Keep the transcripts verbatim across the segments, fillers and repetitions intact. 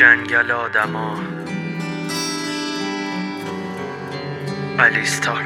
جنگل آدما الیستار.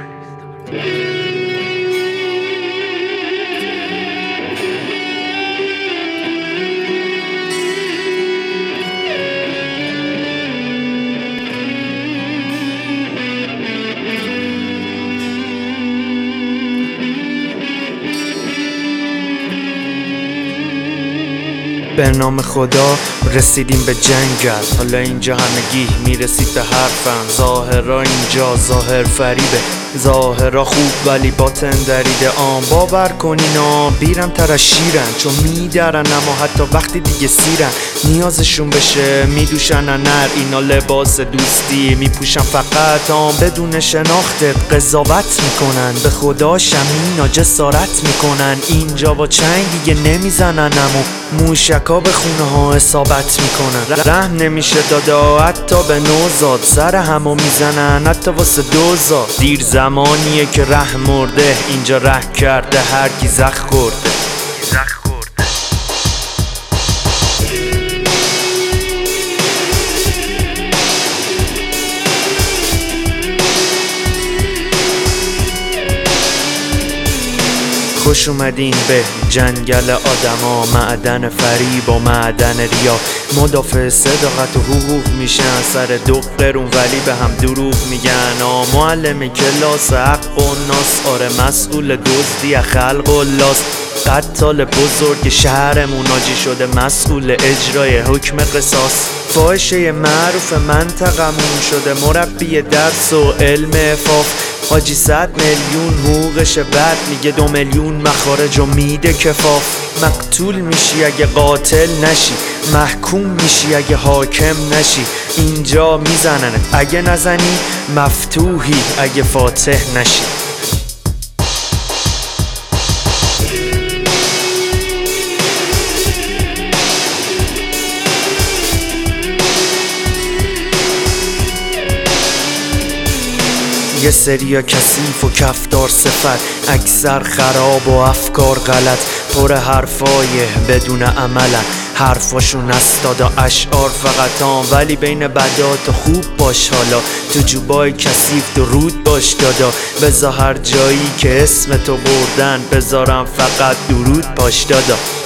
به نام خدا رسیدیم به جنگل. حالا اینجا همگی میرسید به حرفم. ظاهرا اینجا ظاهر فریبه، ظاهرا خوب ولی باطن دریده. آن باور کنینا بیرم تر از شیرن، چون میدرن اما حتی وقتی دیگه سیرن. نیازشون بشه میدوشن نر، اینا لباس دوستی میپوشن فقط آن بدون شناختت. قضاوت میکنن به خدا شمینا جسارت میکنن. اینجا با چنگ دیگه نمیزنن امو موشکا به خونه ها اصابت میکنن. رحم نمیشه دادا حتی به نوزاد، سر همو میزنن حتی واسه دوزاد. دیر زمانیه که ره مرده، اینجا ره کرده هر کی زخ خورده. خوش اومدین به جنگل آدما، معدن فریب و معدن ریا. مدافع صداقت و حقوق میشن سر دو قرون ولی به هم دروغ میگن. آ معلم کلاس حق و ناس، آره مسئول دزدی خلق و لاس. قتال بزرگ شهرمون آجی شده مسئول اجرای حکم قصاص. فاحشه معروف منطقمون شده مربی درس و علم عفاف. حاجی صد میلیون حقوقش بد میگه دو میلیون مخارج و میده کفاف. مقتول میشی اگه قاتل نشی، محکوم میشی اگه حاکم نشی. اینجا میزننت اگه نزنی، مفتوحی اگه فاتح نشی. یه سریا کثیف و کفدار صفت، اکثر خراب و افکار غلط. پر حرفای بدون عملن، حرفاشون استاد و اشعار فقط آن. ولی بین بدات خوب باش، حالا تو جوبای کثیف درود باش دادا. بذار هر جایی که اسم تو بردن بذارم فقط درود باش دادا.